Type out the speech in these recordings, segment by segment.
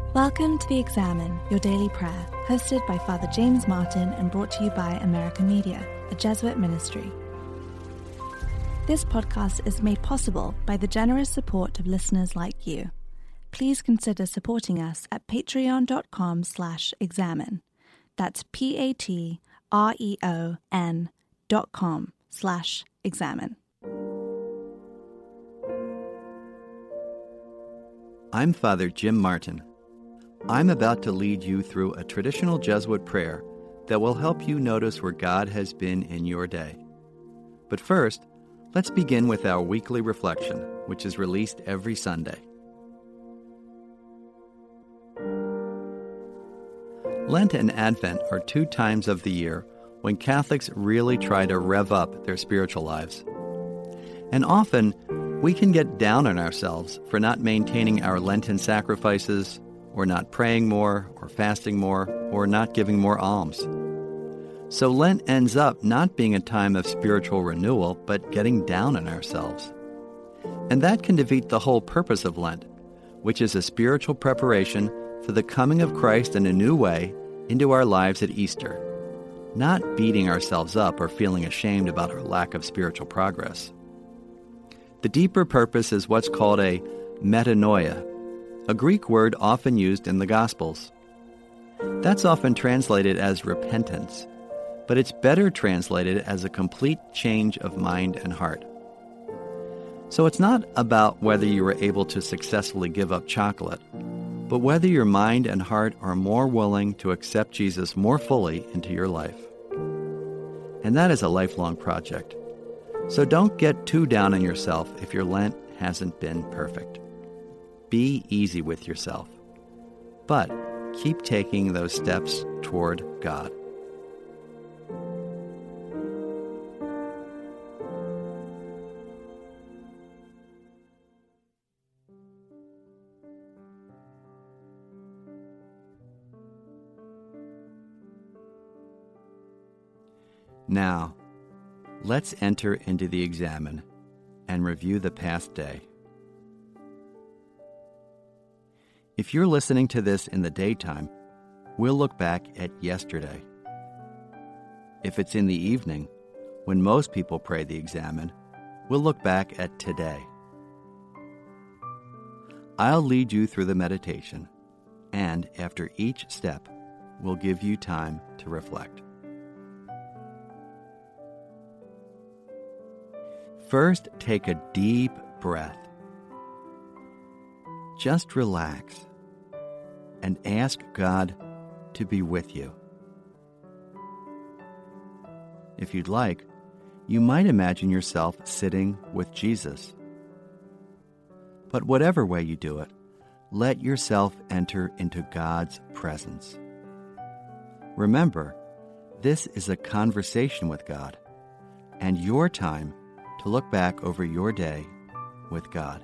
Welcome to The Examine, your daily prayer, hosted by Father James Martin and brought to you by American Media, a Jesuit ministry. This podcast is made possible by the generous support of listeners like you. Please consider supporting us at patreon.com/examine. That's patreon.com/examine. I'm Father Jim Martin. I'm about to lead you through a traditional Jesuit prayer that will help you notice where God has been in your day. But first, let's begin with our weekly reflection, which is released every Sunday. Lent and Advent are two times of the year when Catholics really try to rev up their spiritual lives. And often, we can get down on ourselves for not maintaining our Lenten sacrifices, or not praying more, or fasting more, or not giving more alms. So Lent ends up not being a time of spiritual renewal, but getting down on ourselves. And that can defeat the whole purpose of Lent, which is a spiritual preparation for the coming of Christ in a new way into our lives at Easter, not beating ourselves up or feeling ashamed about our lack of spiritual progress. The deeper purpose is what's called a metanoia, a Greek word often used in the Gospels. That's often translated as repentance, but it's better translated as a complete change of mind and heart. So it's not about whether you were able to successfully give up chocolate, but whether your mind and heart are more willing to accept Jesus more fully into your life. And that is a lifelong project. So don't get too down on yourself if your Lent hasn't been perfect. Be easy with yourself, but keep taking those steps toward God. Now, let's enter into the Examine and review the past day. If you're listening to this in the daytime, we'll look back at yesterday. If it's in the evening, when most people pray the Examine, we'll look back at today. I'll lead you through the meditation, and after each step, we'll give you time to reflect. First, take a deep breath. Just relax and ask God to be with you. If you'd like, you might imagine yourself sitting with Jesus. But whatever way you do it, let yourself enter into God's presence. Remember, this is a conversation with God, and your time to look back over your day with God.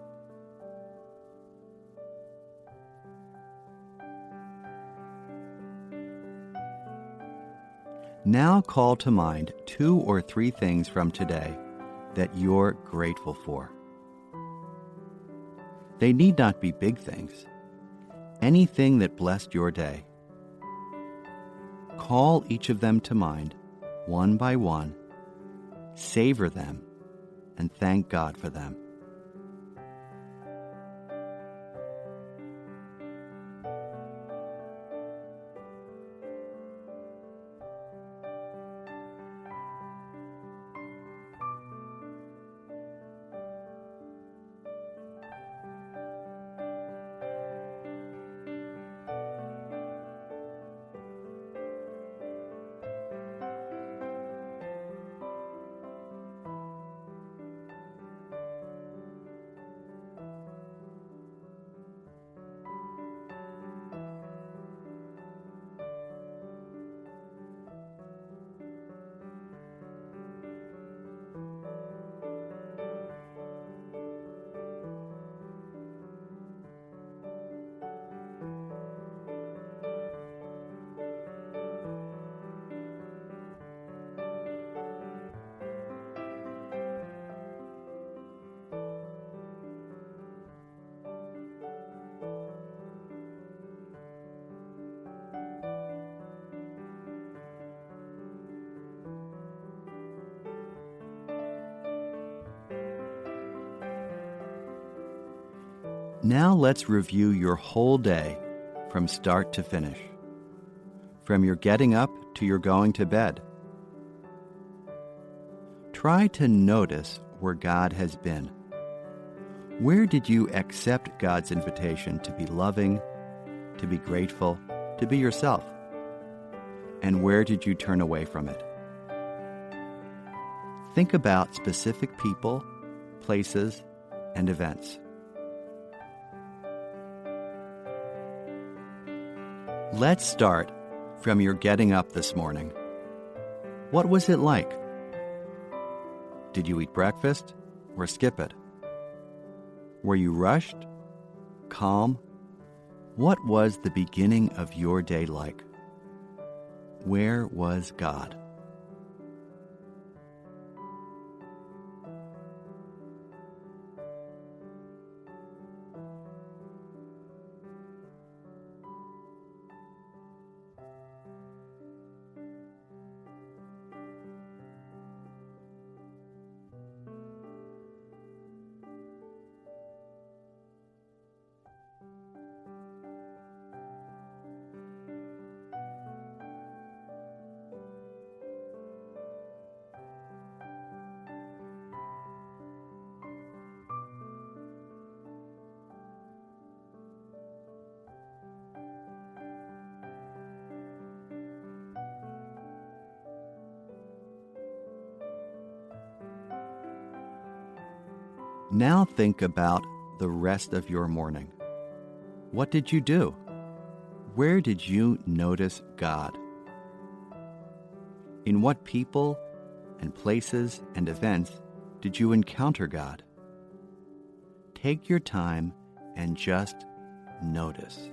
Now call to mind 2 or 3 things from today that you're grateful for. They need not be big things. Anything that blessed your day. Call each of them to mind, one by one, savor them, and thank God for them. Now let's review your whole day from start to finish, from your getting up to your going to bed. Try to notice where God has been. Where did you accept God's invitation to be loving, to be grateful, to be yourself? And where did you turn away from it? Think about specific people, places, and events. Let's start from your getting up this morning. What was it like? Did you eat breakfast or skip it? Were you rushed? Calm? What was the beginning of your day like? Where was God? Now think about the rest of your morning. What did you do? Where did you notice God? In what people and places and events did you encounter God? Take your time and just notice.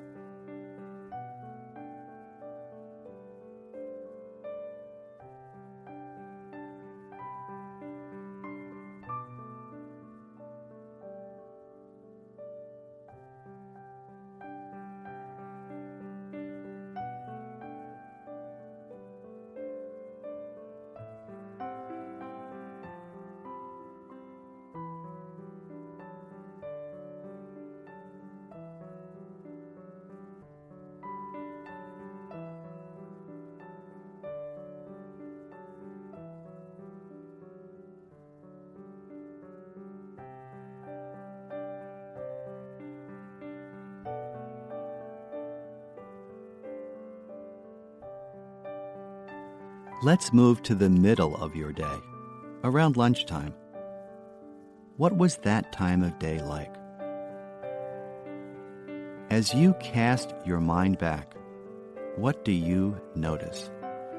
Let's move to the middle of your day, around lunchtime. What was that time of day like? As you cast your mind back, what do you notice?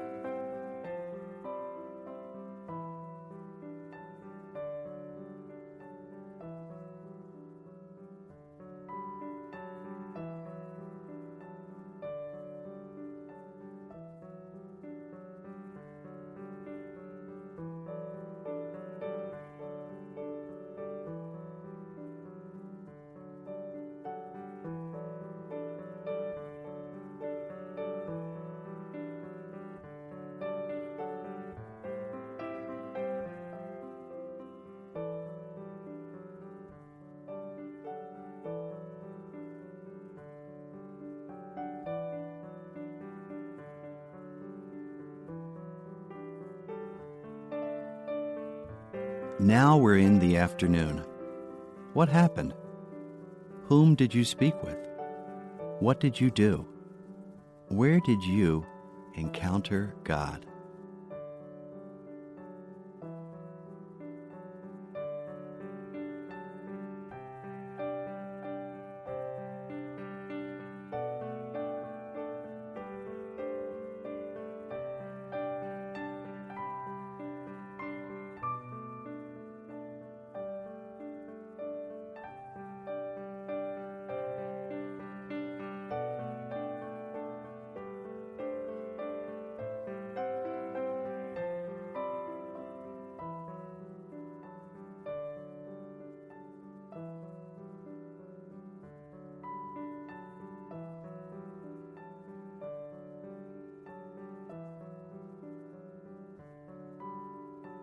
Now we're in the afternoon. What happened? Whom did you speak with? What did you do? Where did you encounter God?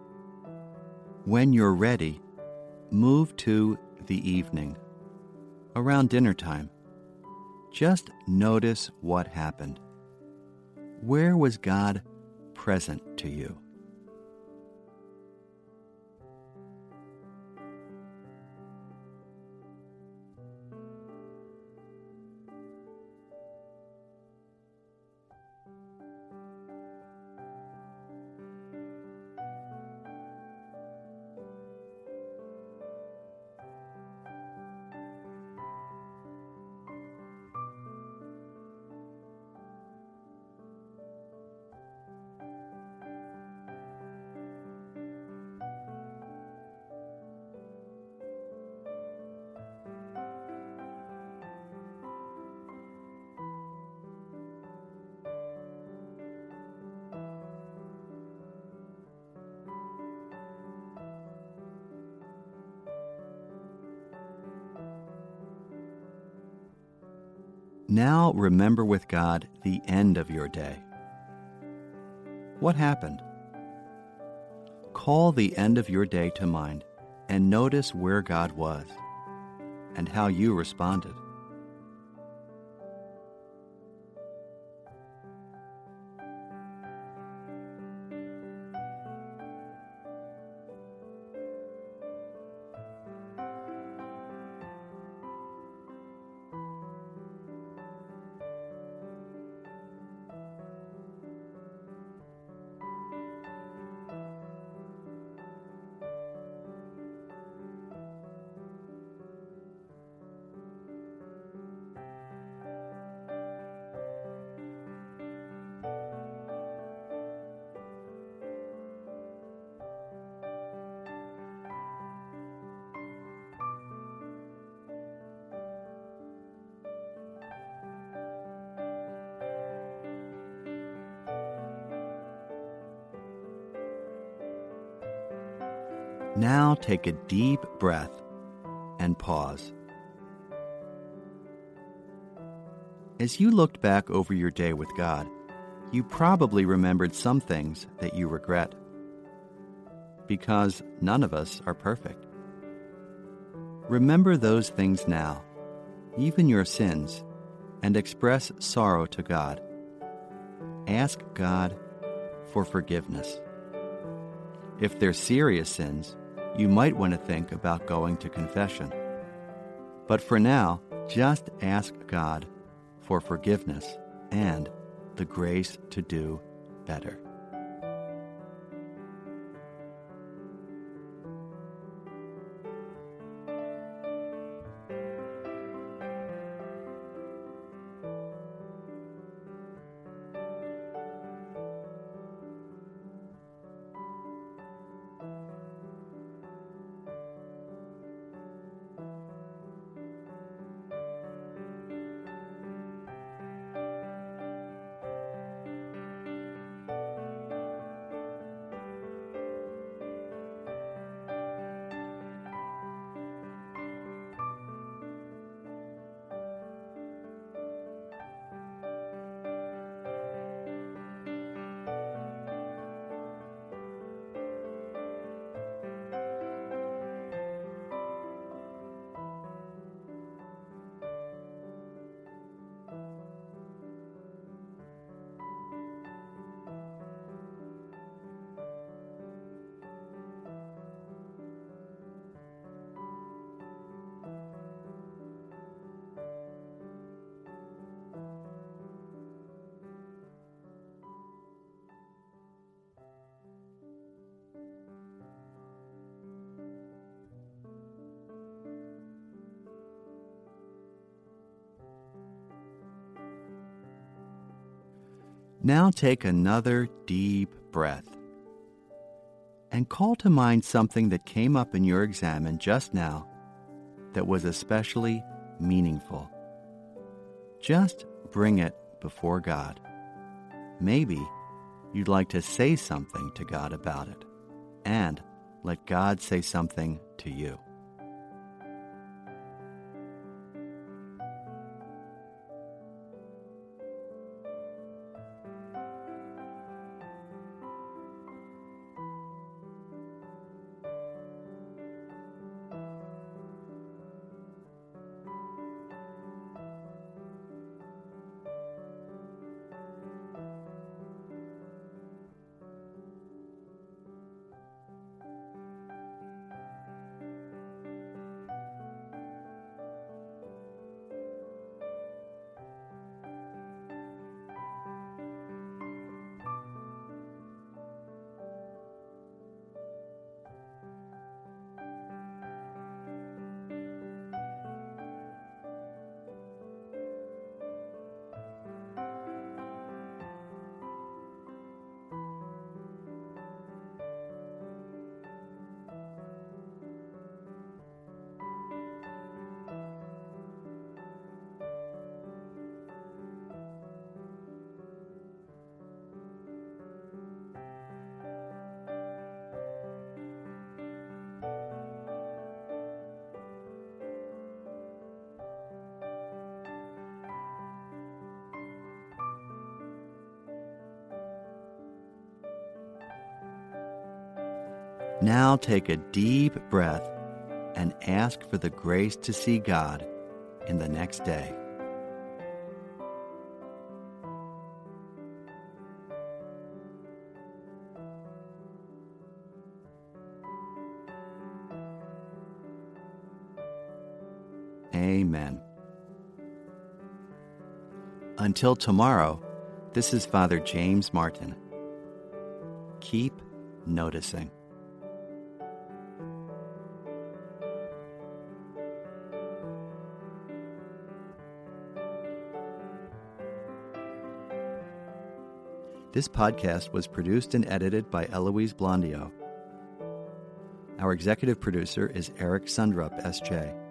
When you're ready, move to the evening, around dinner time. Just notice what happened. Where was God present to you? Now remember with God the end of your day. What happened? Call the end of your day to mind and notice where God was and how you responded. Now take a deep breath and pause. As you looked back over your day with God, you probably remembered some things that you regret, because none of us are perfect. Remember those things now, even your sins, and express sorrow to God. Ask God for forgiveness. If they're serious sins, you might want to think about going to confession. But for now, just ask God for forgiveness and the grace to do better. Now take another deep breath and call to mind something that came up in your examen just now that was especially meaningful. Just bring it before God. Maybe you'd like to say something to God about it, and let God say something to you. Now take a deep breath and ask for the grace to see God in the next day. Amen. Until tomorrow, this is Father James Martin. Keep noticing. This podcast was produced and edited by Eloise Blondio. Our executive producer is Eric Sundrup, S.J.